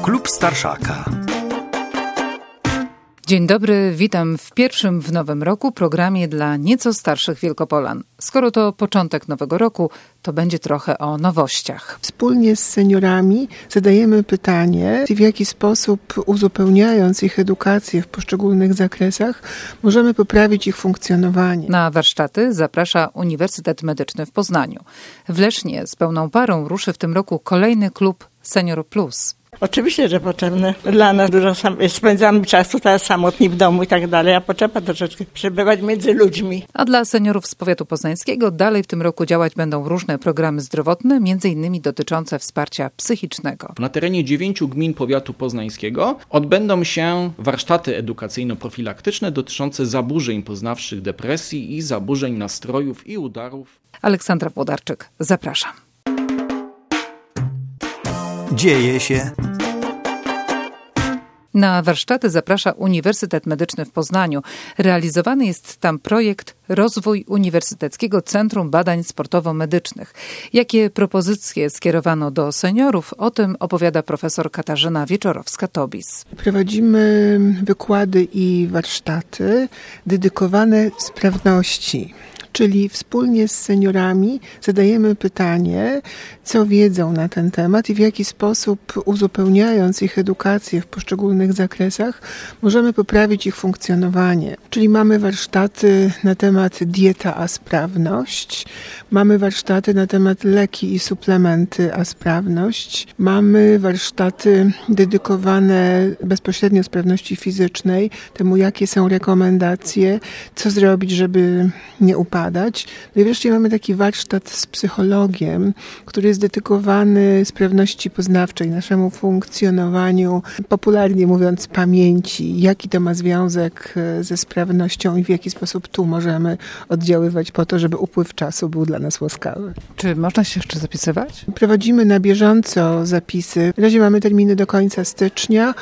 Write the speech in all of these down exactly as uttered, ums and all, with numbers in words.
Klub Starszaka. Dzień dobry, witam w pierwszym w nowym roku programie dla nieco starszych Wielkopolan. Skoro to początek nowego roku, to będzie trochę o nowościach. Wspólnie z seniorami zadajemy pytanie, w jaki sposób, uzupełniając ich edukację w poszczególnych zakresach, możemy poprawić ich funkcjonowanie. Na warsztaty zaprasza Uniwersytet Medyczny w Poznaniu. W Lesznie z pełną parą ruszy w tym roku kolejny klub Senior Plus. Oczywiście, że potrzebne. Dla nas dużo sam, spędzamy czasu teraz samotni w domu i tak dalej, a potrzeba troszeczkę przebywać między ludźmi. A dla seniorów z powiatu poznańskiego dalej w tym roku działać będą różne programy zdrowotne, między innymi dotyczące wsparcia psychicznego. Na terenie dziewięciu gmin powiatu poznańskiego odbędą się warsztaty edukacyjno-profilaktyczne dotyczące zaburzeń poznawczych depresji i zaburzeń nastrojów i udarów. Aleksandra Włodarczyk, zapraszam. Dzieje się. Na warsztaty zaprasza Uniwersytet Medyczny w Poznaniu. Realizowany jest tam projekt Rozwój Uniwersyteckiego Centrum Badań Sportowo-Medycznych. Jakie propozycje skierowano do seniorów? O tym opowiada profesor Katarzyna Wieczorowska-Tobis. Prowadzimy wykłady i warsztaty dedykowane sprawności. Czyli wspólnie z seniorami zadajemy pytanie, co wiedzą na ten temat i w jaki sposób, uzupełniając ich edukację w poszczególnych zakresach, możemy poprawić ich funkcjonowanie. Czyli mamy warsztaty na temat dieta a sprawność, mamy warsztaty na temat leki i suplementy a sprawność, mamy warsztaty dedykowane bezpośrednio sprawności fizycznej, temu jakie są rekomendacje, co zrobić, żeby nie upadać. No i wreszcie mamy taki warsztat z psychologiem, który jest dedykowany sprawności poznawczej, naszemu funkcjonowaniu, popularnie mówiąc pamięci, jaki to ma związek ze sprawnością i w jaki sposób tu możemy oddziaływać po to, żeby upływ czasu był dla nas łaskawy. Czy można się jeszcze zapisywać? Prowadzimy na bieżąco zapisy. W razie mamy terminy do końca stycznia,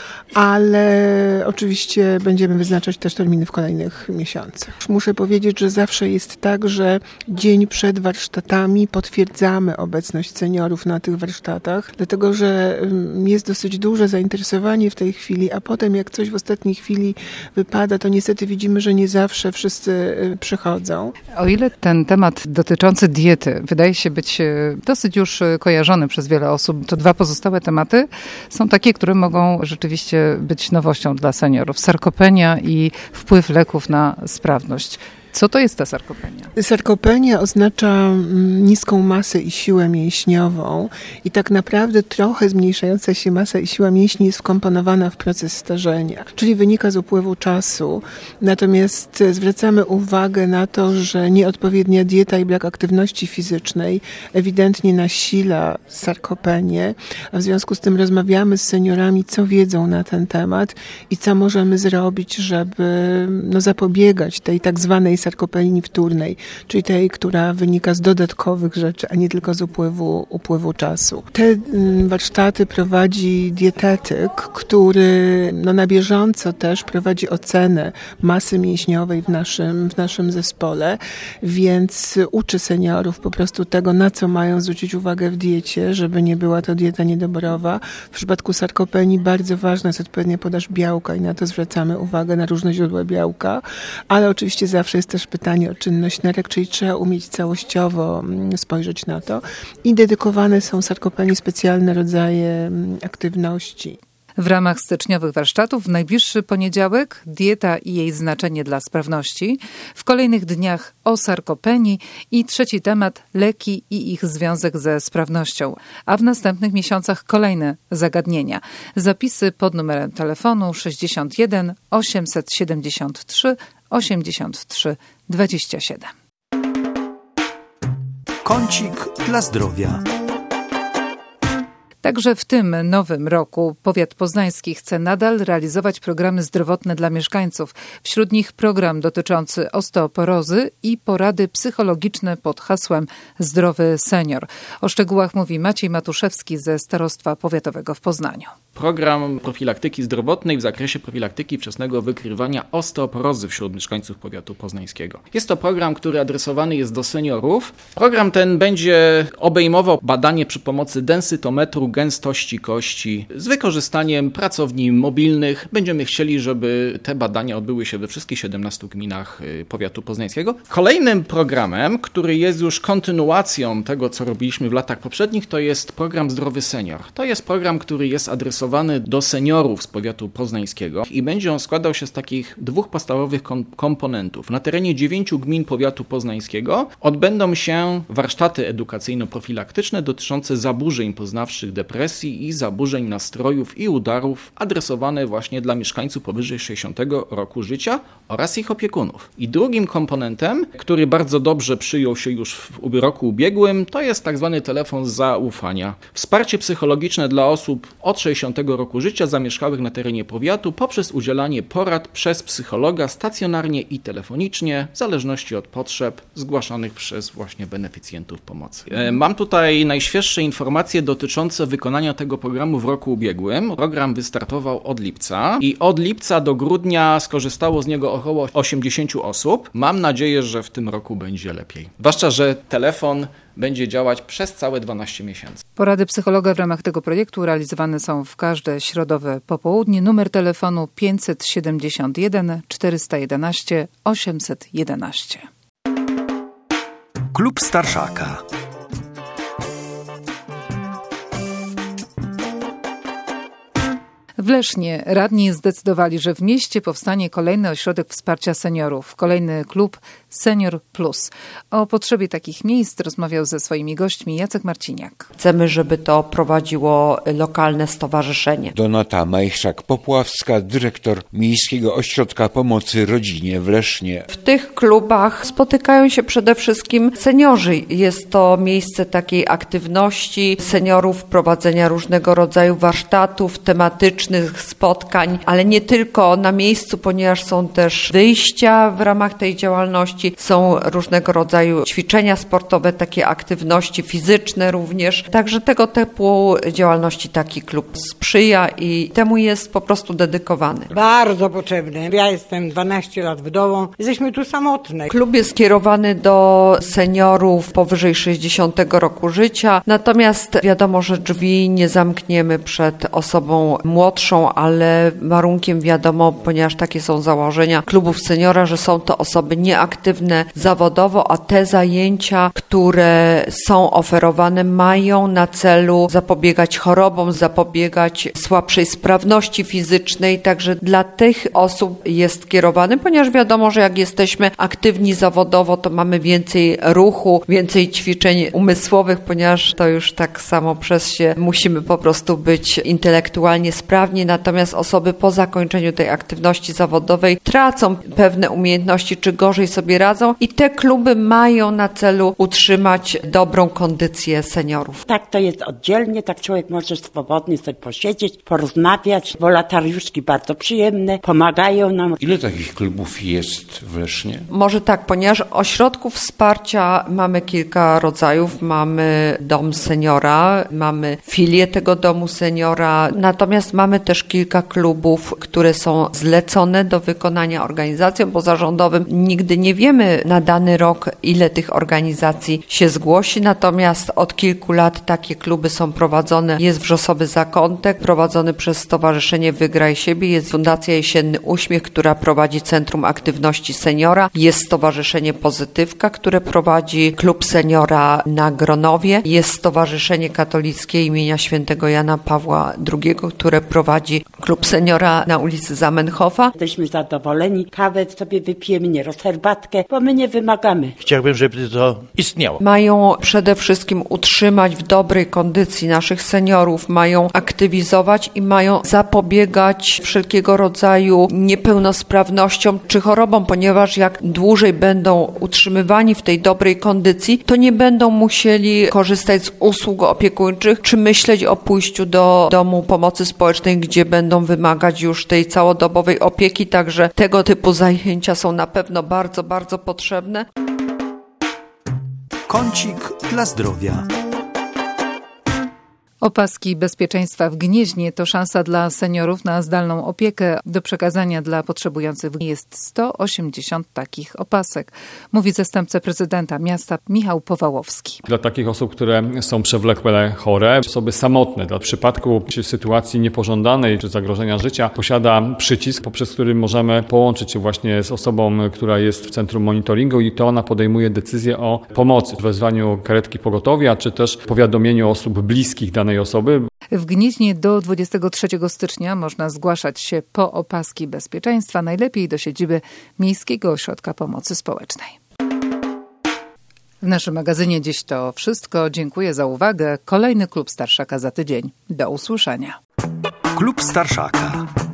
ale oczywiście będziemy wyznaczać też terminy w kolejnych miesiącach. Muszę powiedzieć, że zawsze jest tak, że dzień przed warsztatami potwierdzamy obecność seniorów na tych warsztatach, dlatego że jest dosyć duże zainteresowanie w tej chwili, a potem jak coś w ostatniej chwili wypada, to niestety widzimy, że nie zawsze wszyscy przychodzą. O ile ten temat dotyczący diety wydaje się być dosyć już kojarzony przez wiele osób, to dwa pozostałe tematy są takie, które mogą rzeczywiście być nowością dla seniorów. Sarkopenia i wpływ leków na sprawność. Co to jest ta sarkopenia? Sarkopenia oznacza niską masę i siłę mięśniową i tak naprawdę trochę zmniejszająca się masa i siła mięśni jest wkomponowana w proces starzenia, czyli wynika z upływu czasu. Natomiast zwracamy uwagę na to, że nieodpowiednia dieta i brak aktywności fizycznej ewidentnie nasila sarkopenię, a w związku z tym rozmawiamy z seniorami, co wiedzą na ten temat i co możemy zrobić, żeby no, zapobiegać tej tak zwanej sarkopenii wtórnej, czyli tej, która wynika z dodatkowych rzeczy, a nie tylko z upływu, upływu czasu. Te warsztaty prowadzi dietetyk, który no, na bieżąco też prowadzi ocenę masy mięśniowej w naszym, w naszym zespole, więc uczy seniorów po prostu tego, na co mają zwrócić uwagę w diecie, żeby nie była to dieta niedoborowa. W przypadku sarkopenii bardzo ważna jest odpowiednia podaż białka i na to zwracamy uwagę, na różne źródła białka, ale oczywiście zawsze jest też pytanie o czynność nerek, czyli trzeba umieć całościowo spojrzeć na to. I dedykowane są sarkopenii specjalne rodzaje aktywności. W ramach styczniowych warsztatów w najbliższy poniedziałek dieta i jej znaczenie dla sprawności. W kolejnych dniach o sarkopenii i trzeci temat leki i ich związek ze sprawnością. A w następnych miesiącach kolejne zagadnienia. Zapisy pod numerem telefonu sześćdziesiąt jeden osiemset siedemdziesiąt trzy osiemdziesiąt trzy dwadzieścia siedem. Kącik dla zdrowia. Także w tym nowym roku powiat poznański chce nadal realizować programy zdrowotne dla mieszkańców. Wśród nich program dotyczący osteoporozy i porady psychologiczne pod hasłem Zdrowy Senior. O szczegółach mówi Maciej Matuszewski ze Starostwa Powiatowego w Poznaniu. program profilaktyki zdrowotnej w zakresie profilaktyki wczesnego wykrywania osteoporozy wśród mieszkańców powiatu poznańskiego. Jest to program, który adresowany jest do seniorów. Program ten będzie obejmował badanie przy pomocy densytometru gęstości kości z wykorzystaniem pracowni mobilnych. Będziemy chcieli, żeby te badania odbyły się we wszystkich siedemnastu gminach powiatu poznańskiego. Kolejnym programem, który jest już kontynuacją tego, co robiliśmy w latach poprzednich, to jest program Zdrowy Senior. To jest program, który jest adresowany do seniorów z powiatu poznańskiego i będzie on składał się z takich dwóch podstawowych kom- komponentów. Na terenie dziewięciu gmin powiatu poznańskiego odbędą się warsztaty edukacyjno-profilaktyczne dotyczące zaburzeń poznawczych depresji i zaburzeń nastrojów i udarów, adresowane właśnie dla mieszkańców powyżej sześćdziesiątego roku życia oraz ich opiekunów. I drugim komponentem, który bardzo dobrze przyjął się już w roku ubiegłym, to jest tak zwany telefon zaufania. Wsparcie psychologiczne dla osób od sześćdziesiątego roku życia zamieszkałych na terenie powiatu poprzez udzielanie porad przez psychologa stacjonarnie i telefonicznie, w zależności od potrzeb zgłaszanych przez właśnie beneficjentów pomocy. Mam tutaj najświeższe informacje dotyczące wykonania tego programu w roku ubiegłym. Program wystartował od lipca i od lipca do grudnia skorzystało z niego około osiemdziesiąt osób. Mam nadzieję, że w tym roku będzie lepiej. Zwłaszcza, że telefon będzie działać przez całe dwanaście miesięcy. Porady psychologa w ramach tego projektu realizowane są w każde środowe popołudnie. Numer telefonu pięćset siedemdziesiąt jeden czterysta jedenaście osiemset jedenaście. Klub Starszaka. W Lesznie radni zdecydowali, że w mieście powstanie kolejny ośrodek wsparcia seniorów, kolejny klub Senior Plus. O potrzebie takich miejsc rozmawiał ze swoimi gośćmi Jacek Marciniak. Chcemy, żeby to prowadziło lokalne stowarzyszenie. Donata Majchrzak-Popławska, dyrektor Miejskiego Ośrodka Pomocy Rodzinie w Lesznie. W tych klubach spotykają się przede wszystkim seniorzy. Jest to miejsce takiej aktywności seniorów, prowadzenia różnego rodzaju warsztatów tematycznych, spotkań, ale nie tylko na miejscu, ponieważ są też wyjścia w ramach tej działalności, są różnego rodzaju ćwiczenia sportowe, takie aktywności fizyczne również. Także tego typu działalności taki klub sprzyja i temu jest po prostu dedykowany. Bardzo potrzebne. Ja jestem dwanaście lat wdową. Jesteśmy tu samotne. Klub jest skierowany do seniorów powyżej sześćdziesiątego roku życia, natomiast wiadomo, że drzwi nie zamkniemy przed osobą młodszą, ale warunkiem wiadomo, ponieważ takie są założenia klubów seniora, że są to osoby nieaktywne zawodowo, a te zajęcia, które są oferowane, mają na celu zapobiegać chorobom, zapobiegać słabszej sprawności fizycznej, także dla tych osób jest kierowany, ponieważ wiadomo, że jak jesteśmy aktywni zawodowo, to mamy więcej ruchu, więcej ćwiczeń umysłowych, ponieważ to już tak samo przez się musimy po prostu być intelektualnie sprawni. Natomiast osoby po zakończeniu tej aktywności zawodowej tracą pewne umiejętności, czy gorzej sobie radzą i te kluby mają na celu utrzymać dobrą kondycję seniorów. Tak to jest oddzielnie, tak człowiek może swobodnie sobie posiedzieć, porozmawiać. Wolontariuszki bardzo przyjemne, pomagają nam. Ile takich klubów jest w Lesznie? Może tak, ponieważ ośrodków wsparcia mamy kilka rodzajów. Mamy dom seniora, mamy filię tego domu seniora, natomiast mamy też kilka klubów, które są zlecone do wykonania organizacjom pozarządowym. Nigdy nie wiemy na dany rok, ile tych organizacji się zgłosi, natomiast od kilku lat takie kluby są prowadzone. Jest Wrzosowy Zakątek, prowadzony przez Stowarzyszenie Wygraj Siebie, jest Fundacja Jesienny Uśmiech, która prowadzi Centrum Aktywności Seniora, jest Stowarzyszenie Pozytywka, które prowadzi Klub Seniora na Gronowie, jest Stowarzyszenie Katolickie imienia Świętego Jana Pawła drugiego, które prowadzi Klub Seniora na ulicy Zamenhofa. Jesteśmy zadowoleni, kawę sobie wypijemy, nie herbatkę, bo my nie wymagamy. Chciałbym, żeby to istniało. Mają przede wszystkim utrzymać w dobrej kondycji naszych seniorów, mają aktywizować i mają zapobiegać wszelkiego rodzaju niepełnosprawnościom czy chorobom, ponieważ jak dłużej będą utrzymywani w tej dobrej kondycji, to nie będą musieli korzystać z usług opiekuńczych czy myśleć o pójściu do domu pomocy społecznej, gdzie będą wymagać już tej całodobowej opieki, także tego typu zajęcia są na pewno bardzo, bardzo potrzebne. Kącik dla zdrowia. Opaski bezpieczeństwa w Gnieźnie to szansa dla seniorów na zdalną opiekę. Do przekazania dla potrzebujących jest sto osiemdziesiąt takich opasek, mówi zastępca prezydenta miasta Michał Powałowski. Dla takich osób, które są przewlekle chore, osoby samotne, dla przypadku czy sytuacji niepożądanej czy zagrożenia życia, posiada przycisk, poprzez który możemy połączyć się właśnie z osobą, która jest w centrum monitoringu i to ona podejmuje decyzję o pomocy, wezwaniu karetki pogotowia, czy też powiadomieniu osób bliskich danej osoby. W Gnieźnie do dwudziestego trzeciego stycznia można zgłaszać się po opaski bezpieczeństwa, najlepiej do siedziby Miejskiego Ośrodka Pomocy Społecznej. W naszym magazynie dziś to wszystko. Dziękuję za uwagę. Kolejny Klub Starszaka za tydzień. Do usłyszenia. Klub Starszaka.